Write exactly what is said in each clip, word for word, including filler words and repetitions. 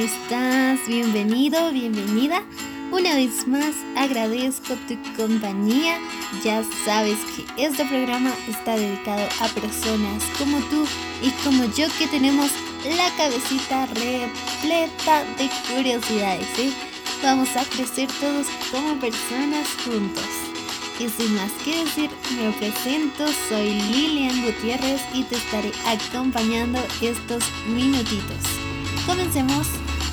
estás? Bienvenido, bienvenida. Una vez más agradezco tu compañía. Ya sabes que este programa está dedicado a personas como tú y como yo, que tenemos la cabecita repleta de curiosidades, ¿eh? Vamos a crecer todos como personas juntos. Y sin más que decir, me presento, soy Lilian Gutiérrez y te estaré acompañando estos minutitos. Comencemos.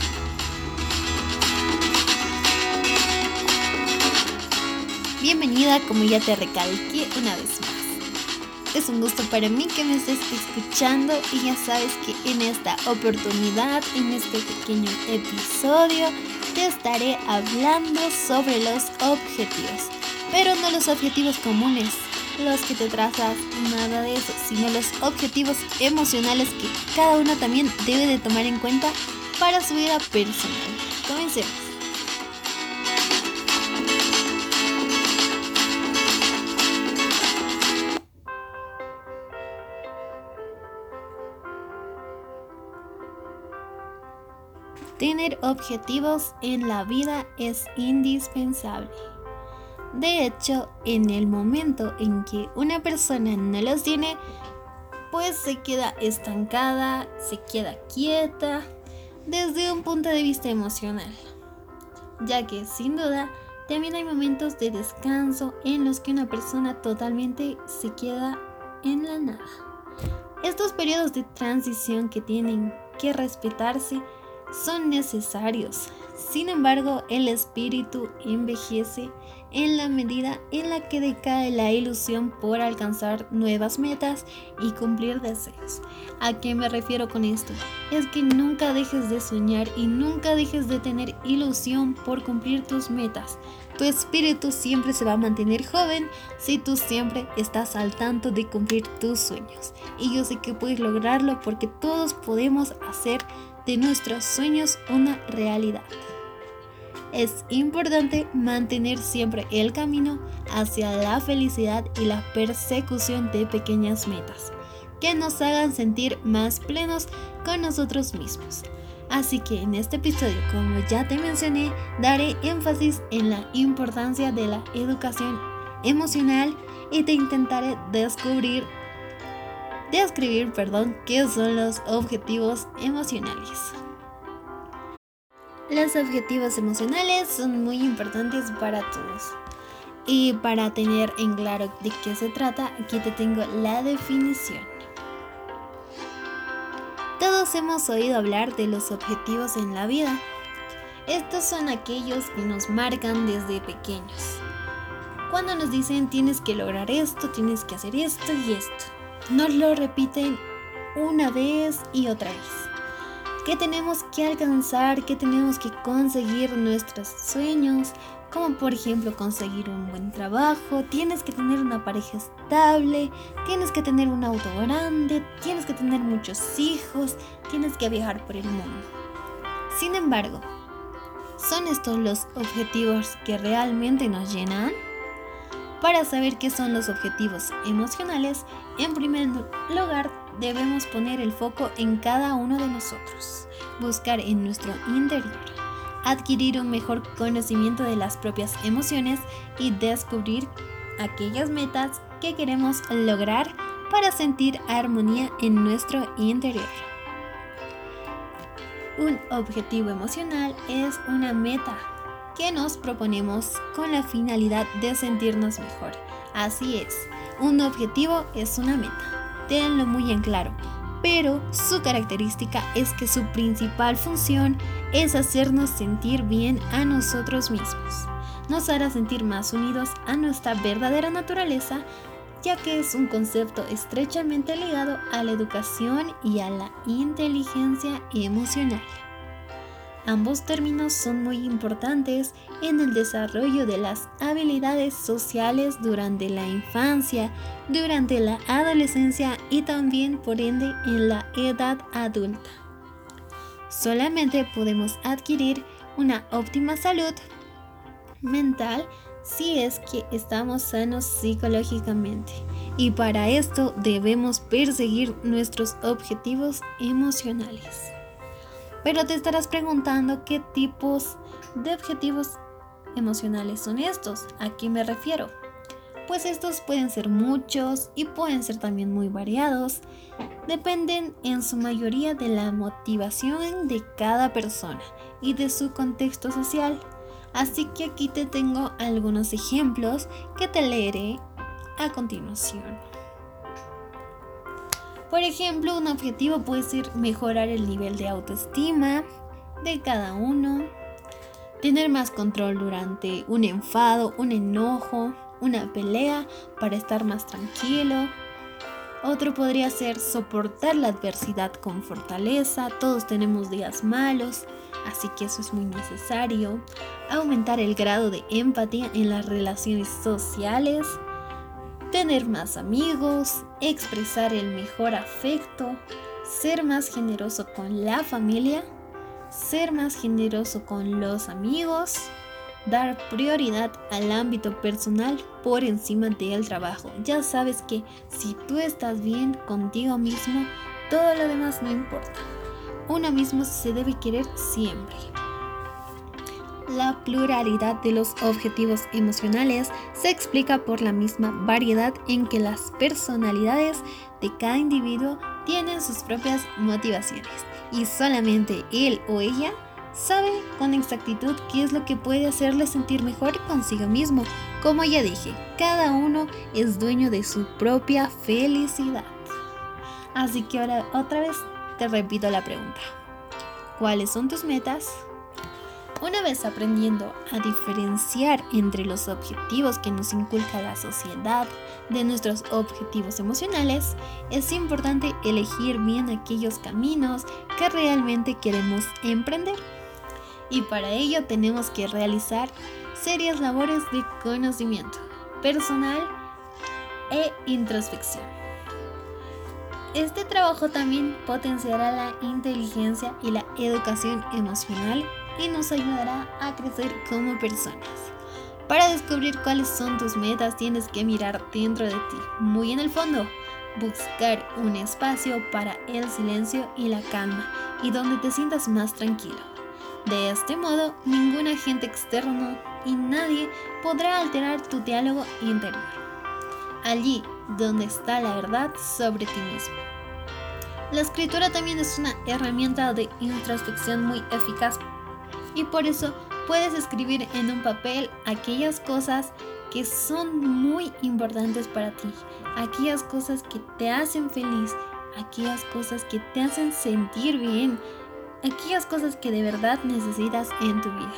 Bienvenida, como ya te recalqué una vez más. Es un gusto para mí que me estés escuchando y ya sabes que en esta oportunidad, en este pequeño episodio, te estaré hablando sobre los objetivos. Pero no los objetivos comunes, los que te trazas, nada de eso, sino los objetivos emocionales que cada uno también debe de tomar en cuenta para su vida personal. Comencemos. Tener objetivos en la vida es indispensable. De hecho, en el momento en que una persona no los tiene, pues se queda estancada, se queda quieta desde un punto de vista emocional, ya que sin duda también hay momentos de descanso en los que una persona totalmente se queda en la nada. Estos periodos de transición que tienen que respetarse son necesarios. Sin embargo, el espíritu envejece en la medida en la que decae la ilusión por alcanzar nuevas metas y cumplir deseos. ¿A qué me refiero con esto? Es que nunca dejes de soñar y nunca dejes de tener ilusión por cumplir tus metas. Tu espíritu siempre se va a mantener joven si tú siempre estás al tanto de cumplir tus sueños. Y yo sé que puedes lograrlo, porque todos podemos hacer de nuestros sueños una realidad. Es importante mantener siempre el camino hacia la felicidad y la persecución de pequeñas metas que nos hagan sentir más plenos con nosotros mismos. Así que en este episodio, como ya te mencioné, daré énfasis en la importancia de la educación emocional y te intentaré descubrir describir, perdón, qué son los objetivos emocionales. Los objetivos emocionales son muy importantes para todos. Y para tener en claro de qué se trata, aquí te tengo la definición. Todos hemos oído hablar de los objetivos en la vida. Estos son aquellos que nos marcan desde pequeños. Cuando nos dicen tienes que lograr esto, tienes que hacer esto y esto. Nos lo repiten una vez y otra vez. Que tenemos que alcanzar, que tenemos que conseguir nuestros sueños, como por ejemplo conseguir un buen trabajo, tienes que tener una pareja estable, tienes que tener un auto grande, tienes que tener muchos hijos, tienes que viajar por el mundo. Sin embargo, ¿son estos los objetivos que realmente nos llenan? Para saber qué son los objetivos emocionales, en primer lugar debemos poner el foco en cada uno de nosotros, buscar en nuestro interior, adquirir un mejor conocimiento de las propias emociones y descubrir aquellas metas que queremos lograr para sentir armonía en nuestro interior. Un objetivo emocional es una meta que nos proponemos con la finalidad de sentirnos mejor. Así es, un objetivo es una meta, tenlo muy en claro, pero su característica es que su principal función es hacernos sentir bien a nosotros mismos. Nos hará sentir más unidos a nuestra verdadera naturaleza, ya que es un concepto estrechamente ligado a la educación y a la inteligencia emocional. Ambos términos son muy importantes en el desarrollo de las habilidades sociales durante la infancia, durante la adolescencia y también, por ende, en la edad adulta. Solamente podemos adquirir una óptima salud mental si es que estamos sanos psicológicamente. Y para esto debemos perseguir nuestros objetivos emocionales. Pero te estarás preguntando qué tipos de objetivos emocionales son estos. ¿A qué me refiero? Pues estos pueden ser muchos y pueden ser también muy variados. Dependen en su mayoría de la motivación de cada persona y de su contexto social. Así que aquí te tengo algunos ejemplos que te leeré a continuación. Por ejemplo, un objetivo puede ser mejorar el nivel de autoestima de cada uno, tener más control durante un enfado, un enojo, una pelea para estar más tranquilo. Otro podría ser soportar la adversidad con fortaleza. Todos tenemos días malos, así que eso es muy necesario. Aumentar el grado de empatía en las relaciones sociales. Tener más amigos, expresar el mejor afecto, ser más generoso con la familia, ser más generoso con los amigos, dar prioridad al ámbito personal por encima del trabajo. Ya sabes que si tú estás bien contigo mismo, todo lo demás no importa. Uno mismo se debe querer siempre. La pluralidad de los objetivos emocionales se explica por la misma variedad en que las personalidades de cada individuo tienen sus propias motivaciones y solamente él o ella sabe con exactitud qué es lo que puede hacerle sentir mejor consigo mismo. Como ya dije, cada uno es dueño de su propia felicidad. Así que ahora otra vez te repito la pregunta. ¿Cuáles son tus metas? Una vez aprendiendo a diferenciar entre los objetivos que nos inculca la sociedad de nuestros objetivos emocionales, es importante elegir bien aquellos caminos que realmente queremos emprender. Y para ello tenemos que realizar serias labores de conocimiento personal e introspección. Este trabajo también potenciará la inteligencia y la educación emocional y nos ayudará a crecer como personas. Para descubrir cuáles son tus metas, tienes que mirar dentro de ti, muy en el fondo, buscar un espacio para el silencio y la calma y donde te sientas más tranquilo. De este modo, ningún agente externo y nadie podrá alterar tu diálogo interior. Allí donde está la verdad sobre ti mismo. La escritura también es una herramienta de introspección muy eficaz y por eso puedes escribir en un papel aquellas cosas que son muy importantes para ti, aquellas cosas que te hacen feliz, aquellas cosas que te hacen sentir bien, aquellas cosas que de verdad necesitas en tu vida.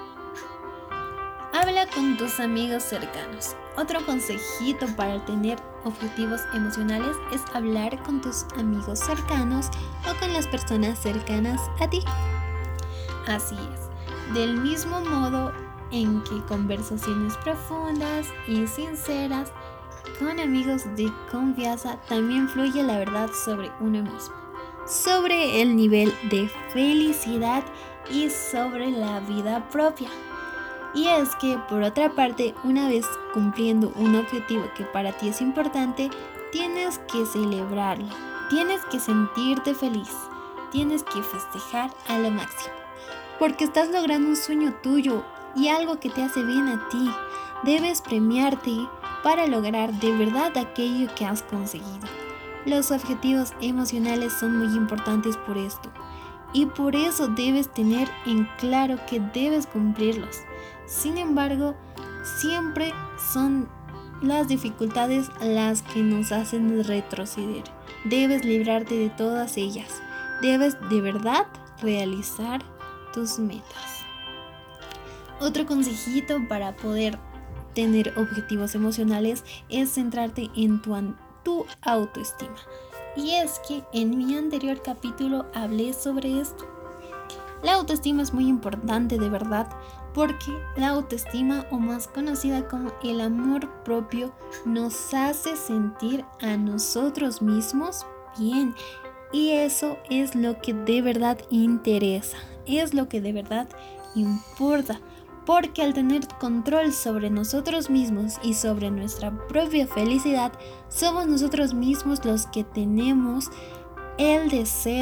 Habla con tus amigos cercanos. Otro consejito para tener objetivos emocionales es hablar con tus amigos cercanos o con las personas cercanas a ti. Así es, del mismo modo en que conversaciones profundas y sinceras con amigos de confianza también fluye la verdad sobre uno mismo, sobre el nivel de felicidad y sobre la vida propia. Y es que, por otra parte, una vez cumpliendo un objetivo que para ti es importante, tienes que celebrarlo, tienes que sentirte feliz, tienes que festejar a lo máximo, porque estás logrando un sueño tuyo y algo que te hace bien a ti. Debes premiarte para lograr de verdad aquello que has conseguido. Los objetivos emocionales son muy importantes por esto, y por eso debes tener en claro que debes cumplirlos. Sin embargo, siempre son las dificultades las que nos hacen retroceder. Debes librarte de todas ellas. Debes de verdad realizar tus metas. Otro consejito para poder tener objetivos emocionales es centrarte en tu, tu autoestima. Y es que en mi anterior capítulo hablé sobre esto. La autoestima es muy importante de verdad, porque la autoestima, o más conocida como el amor propio, nos hace sentir a nosotros mismos bien. Y eso es lo que de verdad interesa, es lo que de verdad importa. Porque al tener control sobre nosotros mismos y sobre nuestra propia felicidad, somos nosotros mismos los que tenemos el deseo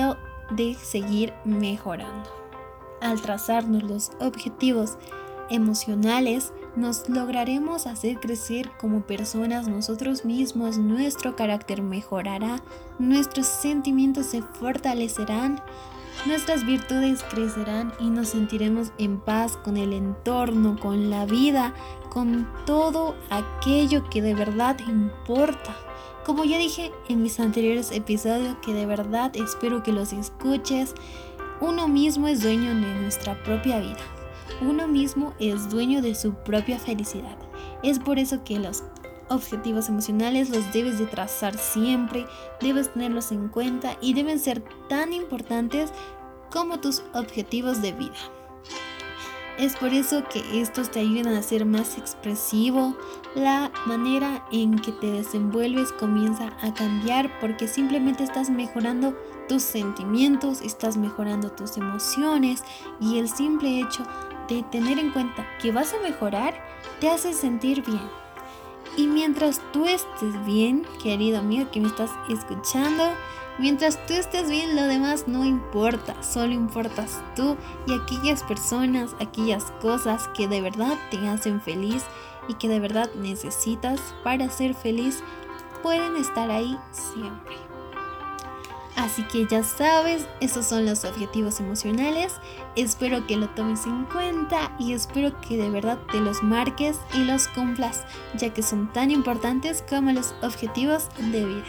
de seguir mejorando. Al trazarnos los objetivos emocionales, nos lograremos hacer crecer como personas nosotros mismos, nuestro carácter mejorará, nuestros sentimientos se fortalecerán, nuestras virtudes crecerán y nos sentiremos en paz con el entorno, con la vida, con todo aquello que de verdad importa. Como ya dije en mis anteriores episodios, que de verdad espero que los escuches, uno mismo es dueño de nuestra propia vida. Uno mismo es dueño de su propia felicidad. Es por eso que los objetivos emocionales los debes de trazar siempre, debes tenerlos en cuenta y deben ser tan importantes como tus objetivos de vida. Es por eso que estos te ayudan a ser más expresivo, la manera en que te desenvuelves comienza a cambiar porque simplemente estás mejorando tus sentimientos, estás mejorando tus emociones y el simple hecho de tener en cuenta que vas a mejorar te hace sentir bien. Y mientras tú estés bien, querido amigo que me estás escuchando, mientras tú estés bien, lo demás no importa, solo importas tú y aquellas personas, aquellas cosas que de verdad te hacen feliz y que de verdad necesitas para ser feliz, pueden estar ahí siempre. Así que ya sabes, esos son los objetivos emocionales. Espero que lo tomes en cuenta y espero que de verdad te los marques y los cumplas, ya que son tan importantes como los objetivos de vida.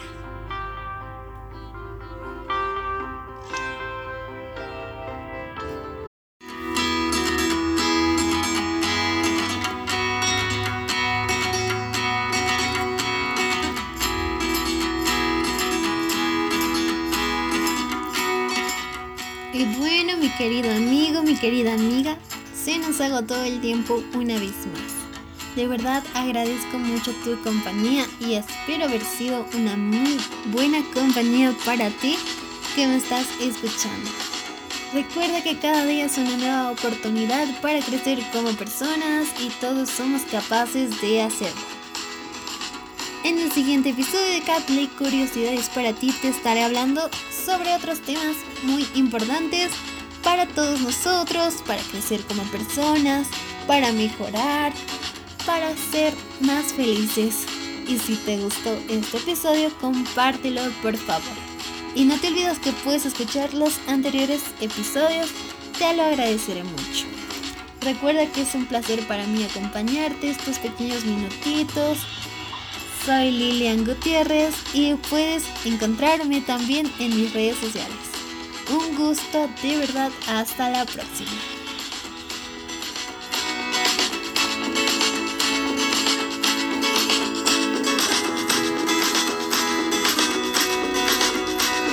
Y bueno, mi querido amigo, mi querida amiga, se nos agotó el tiempo una vez más. De verdad agradezco mucho tu compañía y espero haber sido una muy buena compañía para ti que me estás escuchando. Recuerda que cada día es una nueva oportunidad para crecer como personas y todos somos capaces de hacerlo. En el siguiente episodio de Catley Curiosidades para ti te estaré hablando sobre otros temas muy importantes para todos nosotros, para crecer como personas, para mejorar, para ser más felices. Y si te gustó este episodio, compártelo por favor. Y no te olvides que puedes escuchar los anteriores episodios, te lo agradeceré mucho. Recuerda que es un placer para mí acompañarte estos pequeños minutitos. Soy Lilian Gutiérrez y puedes encontrarme también en mis redes sociales. Un gusto, de verdad, hasta la próxima.